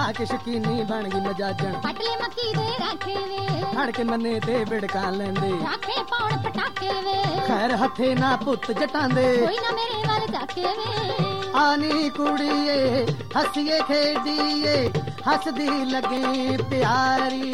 ਆ ਕੇ ਸ਼ਕੀਨੀ ਬਣ ਗਈ ਮਜਾਜਣ ਪਟਲੇ ਮੱਕੀ ਦੇ ਰਾਖੇ ਵੇ ਖੜ ਕੇ ਮੰਨੇ ਤੇ ਵਿੜਕਾਂ ਲੈਂਦੇ ਰਾਖੇ ਪਾਉਣ ਪਟਾਕੇ ਵੇ ਖੈਰ ਹੱਥੇ ਨਾ ਪੁੱਤ ਜਟਾਂਦੇ ਕੋਈ ਨਾ ਮੇਰੇ ਵੱਲ ਝਾਕੇ ਵੇ ਆਨੀ ਕੁੜੀਏ ਹੱਸੀਏ ਖੇਡੀਏ ਹੱਸਦੀ ਲੱਗੇ ਪਿਆਰੀ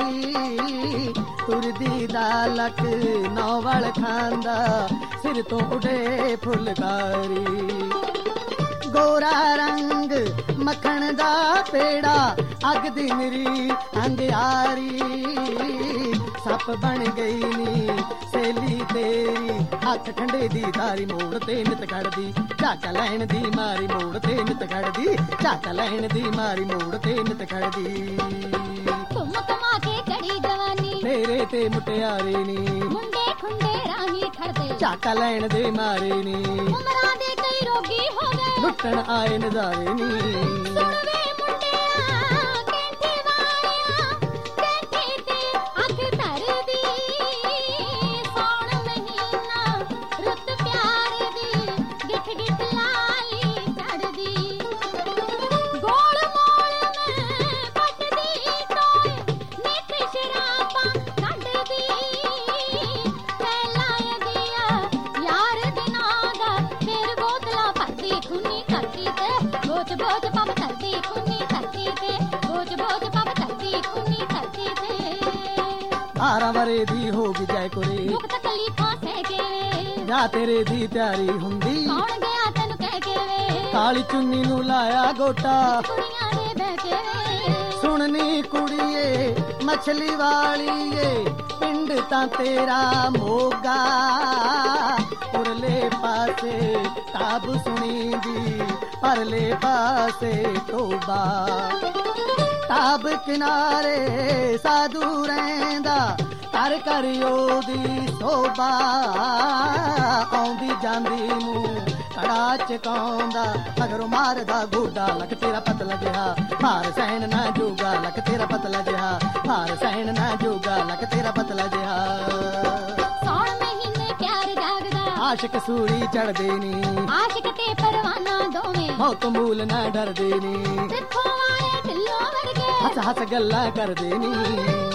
ਤੁਰਦੀ ਦਾ ਲੱਕ ਨੌ ਵਲ ਖਾਂਦਾ ਸਿਰ ਤੋਂ ਉਡੇ ਫੁਲਕਾਰੀ ਗੋਰਾ ਰੰਗ ਮੱਖਣ ਦਾ ਪੇੜਾ ਅੱਗ ਦੀ ਨਿਰੀ ਅੰਗਿਆਰੀ ਸੱਪ ਬਣ ਗਈ ਨੀ ਸੇਲੀ ਤੇਰੀ ਹੱਥ ਠੰਡੇ ਦੀ ਧਾਰੀ ਮੋੜ ਤੇ ਨਿਤ ਕੱਢਦੀ ਝਾਕਾ ਲੈਣ ਦੀ ਮਾਰੀ ਮੋੜ ਤੇ ਨਿਤ ਕੱਢਦੀ ਝਾਕਾ ਲੈਣ ਦੀ ਮਾਰੀ ਮੋੜ ਤੇ ਨਿਤ ਕੱਢਦੀ ਘੁੰਮ ਘਮਾ ਕੇ ਚੜੀ ਜਵਾਨੀ ਤੇਰੇ ਤੇ ਮੁਟਿਆਰੇ ਨੀ ਮੁੰਡੇ ਖੁੰਡੇ ਰਾਹੀ ਖੜਦੇ ਝਾਕਾ ਲੈਣ ਦੇ ਮਾਰੇ ਨੀ ਉਮਰਾਂ ਦੇ ਕਈ ਰੋਗੀ ਹੋ ਗਏ ਲੁੱਟਣ ਆਏ ਨਜ਼ਾਰੇ ਨੀ ਸੁਣ ਵੇ ਮੁੰਡਿਆ ਕੈਂਠੇ ਵਾਲਿਆ ਕੈਂਠੇ ਤੇ ਅੱਖ ਧਰਦੀ ਸੌਣ ਮਹੀਨਾ ਰੁੱਤ ਪਿਆਰ ਦੀ ਗਿੱਠ ਗਿੱਠ ਲਾਲੀ ਚੜਦੀ ਗੋਲ ਮੋਲ ਮੈਂ ਪੱਟਦੀ ਟੋਏ ਨਿਤ ਸ਼ਰਾਬਾਂ ਕੱਢਦੀ ਪਹਿਲਾਂ ਅਗਿਆ ਯਾਰ ਦੇ ਨਾਂ ਦਾ ਫਿਰ ਬੋਤਲਾਂ ਭਰਦੀ ਖੁੰਨੀ ਧਰਤੀ ਤੇ ਬੋਝ ਬੋਝ ਪੱਬ ਧਰਦੀ ਖੁੰਨੀ ਧਰਤੀ ਤੇ ਬੋਝ ਬੋਝ ਪੱਬ ਧਰਦੀ ਖੁੰਨੀ ਧਰਤੀ ਤੇ 12 ਵਰੇ ਦੀ ਹੋ ਗਈ ਜੈ ਕੁਰੇ ਦੁੱਖ ਤਕਲੀਫਾਂ ਸਹਿ ਕੇ ਵੇ ਜਾਂ ਤੇਰੇ ਦੀ ਤਿਆਰੀ ਹੁੰਦੀ ਕੌਣ ਗਿਆ ਤੈਨੂੰ ਕਹਿ ਕੇ ਵੇ ਕਾਲੀ ਚੁੰਨੀ ਨੂੰ ਲਾਇਆ ਗੋਟਾ ਕੁੜੀਆਂ ਦੇ ਬਹਿ ਕੇ ਵੇ ਸੁਣਨੀ ਕੁੜੀਏ ਮਛਲੀ ਵਾਲੀਏ ਪਿੰਡ ਤਾਂ ਤੇਰਾ ਮੋਗਾ ਉਰਲੇ ਪਾਸੇ ਤਾਬ ਸੁਣੀ ਦੀ ਪਰਲੇ ਪਾਸੇ ਟੋਬਾ ਤਾਬ ਕਿਨਾਰੇ ਸਾਧੂ ਰਹਿੰਦਾ ਕਰ ਕਰ ਉਹਦੀ ਸੋਭਾ ਆਉਂਦੀ ਜਾਂਦੀ ਮੂੰਹ ਕੜਾ ਚਕਾਉਂਦਾ ਮਗਰੋਂ ਮਾਰਦਾ ਗੋਡਾ ਲੱਕ ਤੇਰਾ ਪਤਲਾ ਜਿਹਾ ਭਾਰ ਸਹਿਣ ਨਾ ਜੋਗਾ ਲੱਕ ਤੇਰਾ ਪਤਲਾ ਜਿਹਾ ਭਾਰ ਸਹਿਣ ਨਾ ਜੋਗਾ ਲੱਕ ਤੇਰਾ ਪਤਲਾ ਜਿਹਾ ਸੌਣ ਮਹੀਨੇ ਪਿਆਰ ਜਾਗਦਾ ਆਸ਼ਿਕ ਸੂਰੀ ਚੜਦੇ ਨੀ ਆਸ਼ਿਕ ਤੇ ਪਰਵਾਨਾ ਦੋਵੇਂ ਮੌਤ ਮੂਲ ਨਾ ਡਰਦੇ ਨੀ ਸਿੱਖੋਂ ਵਾਲੇ ਢਿੱਲੋਂ ਵਰਗੇ ਹੱਸ ਹੱਸ ਗੱਲਾਂ ਕਰਦੇ ਨੀ